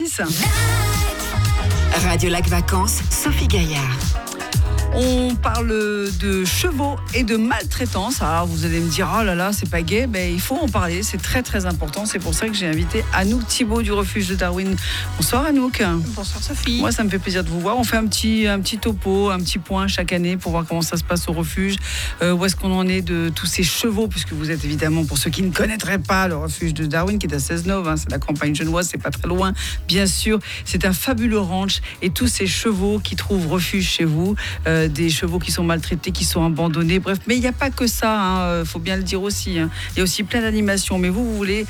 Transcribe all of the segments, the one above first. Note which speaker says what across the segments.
Speaker 1: Radio Lac Vacances, Sophie Gaillard.
Speaker 2: On parle de chevaux et de maltraitance. Alors vous allez me dire, oh là là, c'est pas gai. Ben, il faut en parler, c'est très très important. C'est pour ça que j'ai invité Anouk Thibault du refuge de Darwin. Bonsoir Anouk.
Speaker 3: Bonsoir Sophie.
Speaker 2: Moi, ça me fait plaisir de vous voir. On fait un petit topo, un petit point chaque année pour voir comment ça se passe au refuge. Où est-ce qu'on en est de tous ces chevaux, puisque vous êtes évidemment, pour ceux qui ne connaîtraient pas, le refuge de Darwin qui est à Cesnove, c'est la campagne genevoise, c'est pas très loin, bien sûr. C'est un fabuleux ranch et tous ces chevaux qui trouvent refuge chez vous. Des chevaux qui sont maltraités, qui sont abandonnés, bref. Mais il n'y a pas que ça, faut bien le dire aussi. Il y a aussi plein d'animations. Mais vous voulez,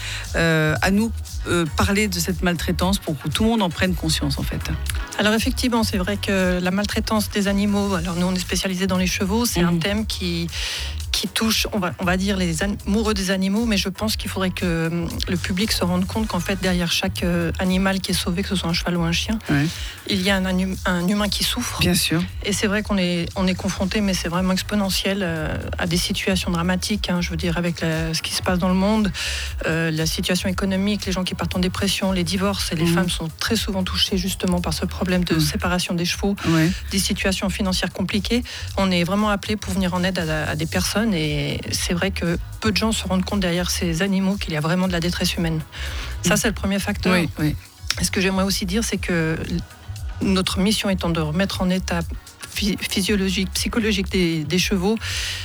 Speaker 2: à nous, parler de cette maltraitance pour que tout le monde en prenne conscience, en fait.
Speaker 3: Alors effectivement, c'est vrai que la maltraitance des animaux, alors nous on est spécialisés dans les chevaux, c'est un thème qui touche, on va dire, les amoureux des animaux, mais je pense qu'il faudrait que le public se rende compte qu'en fait, derrière chaque animal qui est sauvé, que ce soit un cheval ou un chien, il y a un humain qui souffre.
Speaker 2: Bien sûr.
Speaker 3: Et c'est vrai qu'on est confronté, mais c'est vraiment exponentiel à des situations dramatiques, je veux dire, avec ce qui se passe dans le monde, la situation économique, les gens qui partent en dépression, les divorces, et les femmes sont très souvent touchées justement par ce problème de séparation des chevaux, des situations financières compliquées. On est vraiment appelé pour venir en aide à des personnes. Et c'est vrai que peu de gens se rendent compte derrière ces animaux qu'il y a vraiment de la détresse humaine. Ça, c'est le premier facteur.
Speaker 2: Oui.
Speaker 3: Et ce que j'aimerais aussi dire, c'est que notre mission étant de remettre en état physiologique, psychologique des chevaux,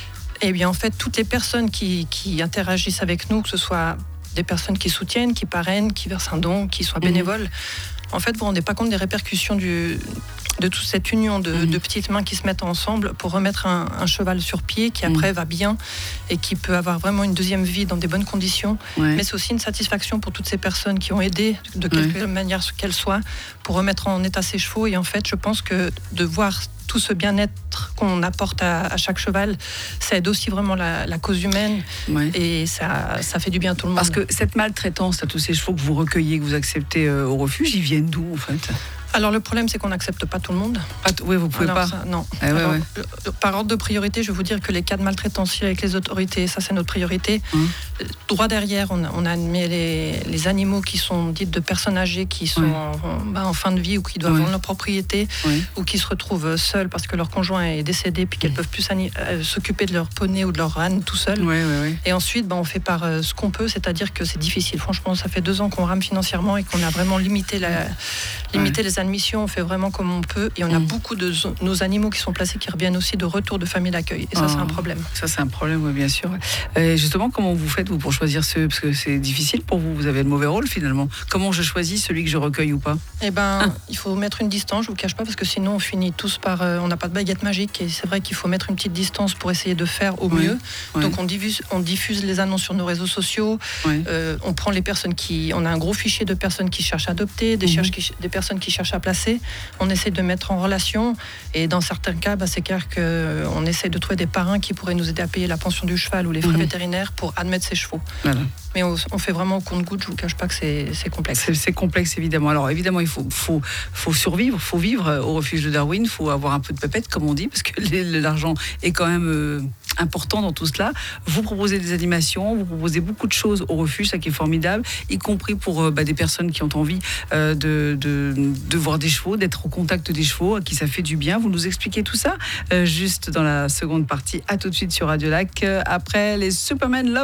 Speaker 3: eh bien, en fait, toutes les personnes qui interagissent avec nous, que ce soit des personnes qui soutiennent, qui parrainent, qui versent un don, qui soient bénévoles, en fait, vous ne vous rendez pas compte des répercussions de toute cette union de petites mains qui se mettent ensemble pour remettre un cheval sur pied qui après va bien et qui peut avoir vraiment une deuxième vie dans des bonnes conditions. Mais c'est aussi une satisfaction pour toutes ces personnes qui ont aidé de quelque manière qu'elles soient pour remettre en état ces chevaux. Et en fait, je pense que de voir tout ce bien-être qu'on apporte à chaque cheval, ça aide aussi vraiment la cause humaine et ça fait du bien à tout le monde.
Speaker 2: Parce que cette maltraitance à tous ces chevaux que vous recueillez, que vous acceptez au refuge, ils viennent d'où en fait ?
Speaker 3: Alors le problème, c'est qu'on n'accepte pas tout le monde.
Speaker 2: Oui, vous pouvez pas.
Speaker 3: Non. Par ordre de priorité, je vais vous dire que les cas de maltraitance avec les autorités, ça c'est notre priorité. Droit derrière, on admet les animaux qui sont dites de personnes âgées, qui sont en fin de vie ou qui doivent vendre leur propriété ou qui se retrouvent seuls parce que leur conjoint est décédé puis qu'elles peuvent plus s'occuper de leur poney ou de leur âne tout seuls. Et ensuite, on fait par ce qu'on peut, c'est-à-dire que c'est difficile. Franchement, ça fait 2 ans qu'on rame financièrement et qu'on a vraiment limité les admissions, on fait vraiment comme on peut et on a beaucoup de nos animaux qui sont placés qui reviennent aussi de retour de famille d'accueil et ça c'est un problème.
Speaker 2: Ça c'est un problème, oui, bien sûr. Et justement, comment vous faites vous pour choisir parce que c'est difficile pour vous, vous avez le mauvais rôle finalement. Comment je choisis celui que je recueille ou pas ?
Speaker 3: Eh ben, il faut mettre une distance, je vous cache pas, parce que sinon on finit tous par, on n'a pas de baguette magique et c'est vrai qu'il faut mettre une petite distance pour essayer de faire au mieux. Donc on diffuse les annonces sur nos réseaux sociaux, on prend les personnes on a un gros fichier de personnes qui cherchent à adopter, des personnes qui cherchent à placer, on essaie de mettre en relation et dans certains cas, c'est clair qu'on essaie de trouver des parrains qui pourraient nous aider à payer la pension du cheval ou les frais vétérinaires pour admettre ces chevaux. Mais on fait vraiment au compte-gouttes, je ne vous cache pas que c'est complexe.
Speaker 2: C'est complexe évidemment. Alors évidemment, il faut survivre, il faut vivre au refuge de Darwin, il faut avoir un peu de pépette comme on dit, parce que l'argent est quand même important dans tout cela. Vous proposez des animations, vous proposez beaucoup de choses au refuge, ça qui est formidable, y compris pour des personnes qui ont envie de voir des chevaux, d'être au contact des chevaux, à qui ça fait du bien. Vous nous expliquez tout ça juste dans la seconde partie. À tout de suite sur Radio Lac, après les Superman Love.